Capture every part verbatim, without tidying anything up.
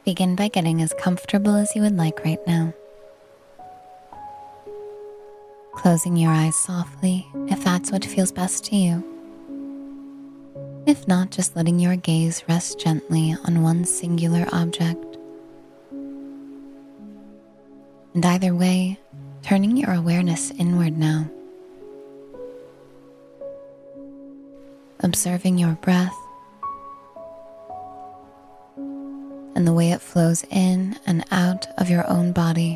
Begin by getting as comfortable as you would like right now. Closing your eyes softly if that's what feels best to you. If not, just letting your gaze rest gently on one singular object. And either way, turning your awareness inward now. Observing your breath and the way it flows in and out of your own body.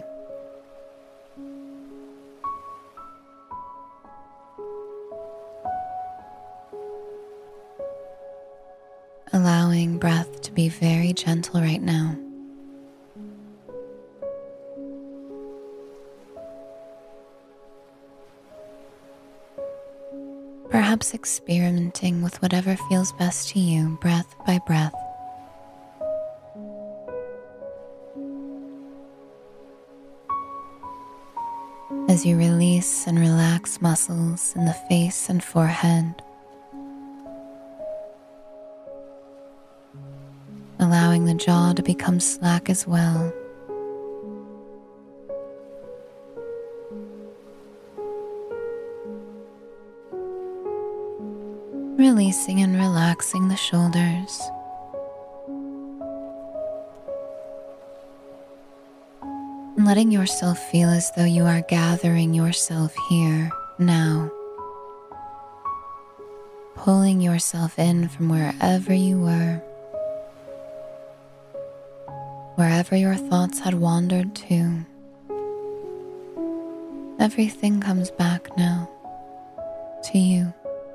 Allowing breath to be very gentle right now. Perhaps experimenting with whatever feels best to you, breath by breath. As you release and relax muscles in the face and forehead, allowing the jaw to become slack as well. Releasing and relaxing the shoulders. And letting yourself feel as though you are gathering yourself here, now. Pulling yourself in from wherever you were. Wherever your thoughts had wandered to. Everything comes back now to you.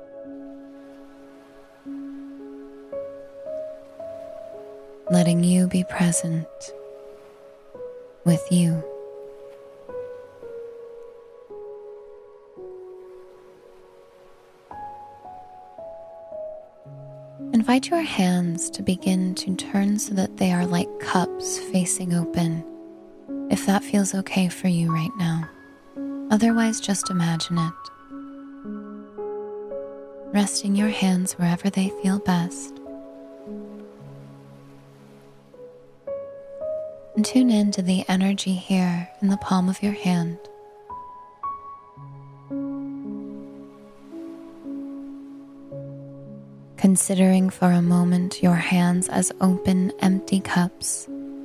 Letting you be present with you. Invite your hands to begin to turn so that they are like cups facing open, if that feels okay for you right now. Otherwise, just imagine it. Resting your hands wherever they feel best. And tune in to the energy here in the palm of your hand. Considering for a moment your hands as open, empty cups.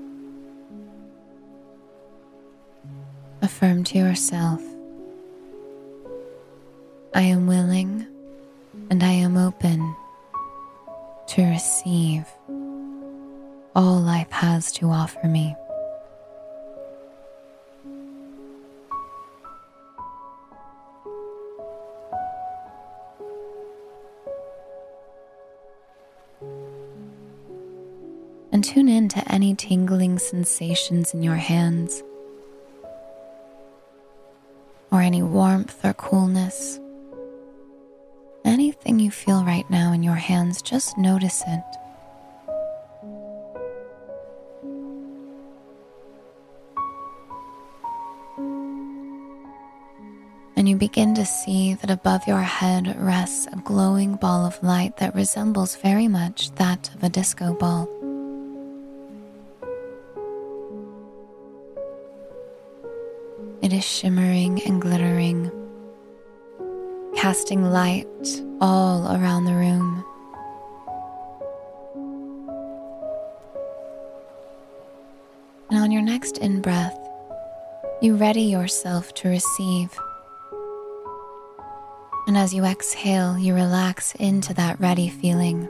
Affirm to yourself, I am willing and I am open to receive all life has to offer me. And tune in to any tingling sensations in your hands, or any warmth or coolness. Anything you feel right now in your hands, just notice it. And you begin to see that above your head rests a glowing ball of light that resembles very much that of a disco ball. It is shimmering and glittering, casting light all around the room. And on your next in-breath, you ready yourself to receive. And as you exhale, you relax into that ready feeling.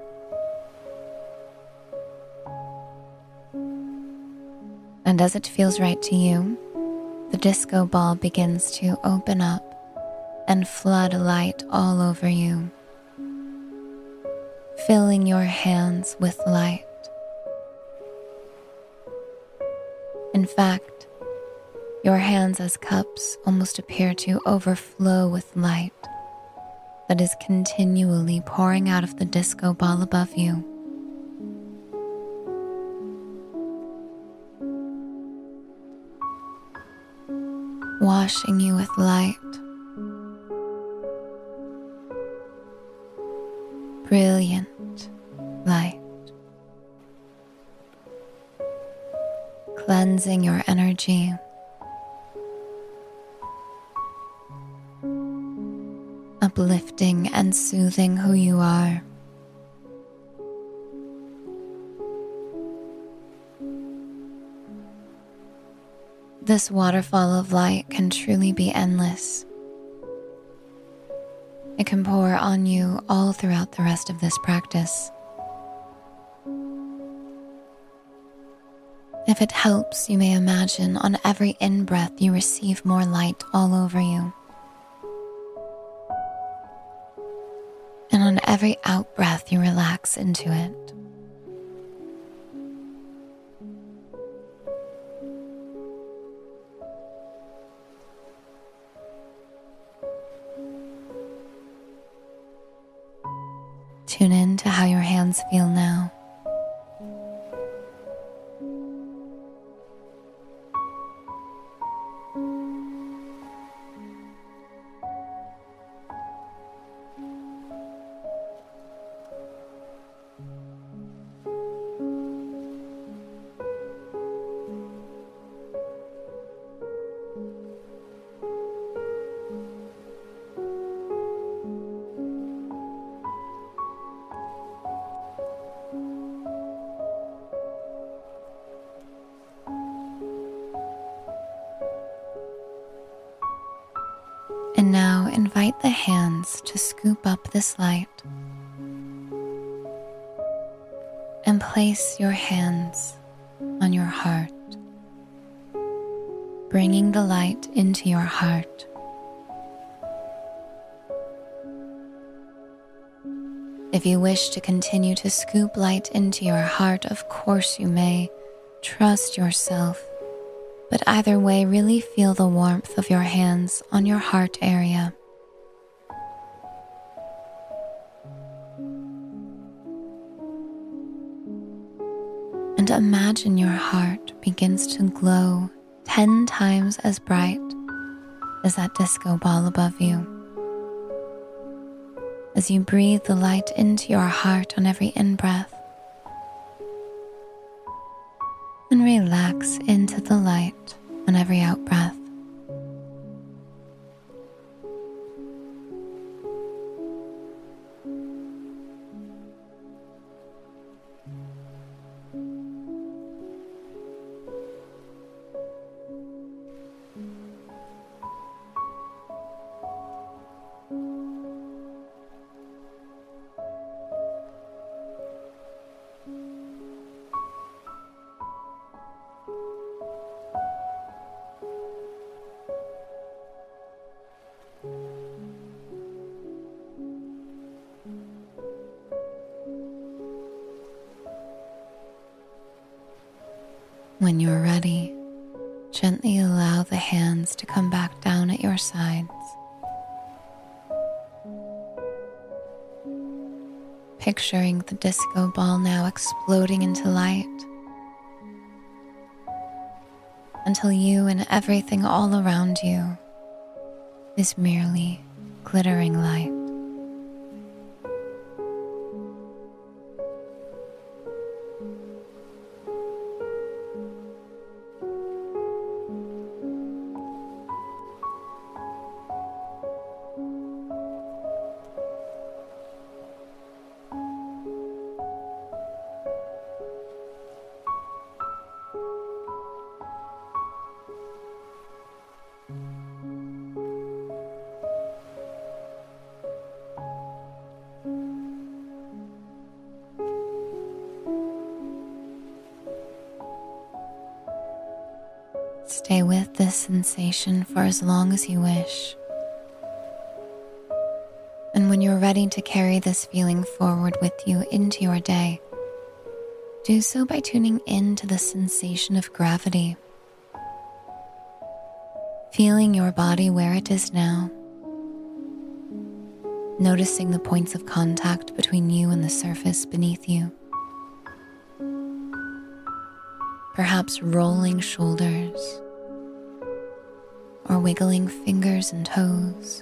And as it feels right to you, the disco ball begins to open up and flood light all over you, filling your hands with light. In fact, your hands as cups almost appear to overflow with light that is continually pouring out of the disco ball above you. Washing you with light, brilliant light. cleansing your energy. Uplifting and soothing who you are. This waterfall of light can truly be endless. It can pour on you all throughout the rest of this practice. If it helps, you may imagine on every in-breath you receive more light all over you. And on every out-breath you relax into it. Tune in to how your hands feel now. And now invite the hands to scoop up this light and place your hands on your heart, bringing the light into your heart. If you wish to continue to scoop light into your heart, of course you may. Trust yourself. But either way, really feel the warmth of your hands on your heart area. And imagine your heart begins to glow ten times as bright as that disco ball above you. As you breathe the light into your heart on every in-breath, and relax into the light on every out-breath. When you're ready, gently allow the hands to come back down at your sides. Picturing the disco ball now exploding into light until you and everything all around you is merely glittering light. Stay with this sensation for as long as you wish. And when you're ready to carry this feeling forward with you into your day, do so by tuning in to the sensation of gravity. Feeling your body where it is now. Noticing the points of contact between you and the surface beneath you. Perhaps rolling shoulders or wiggling fingers and toes.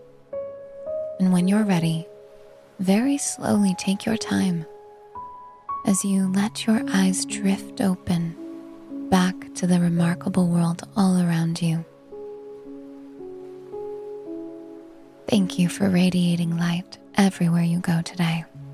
And when you're ready, very slowly take your time. as you let your eyes drift open back to the remarkable world all around you. Thank you for radiating light everywhere you go today.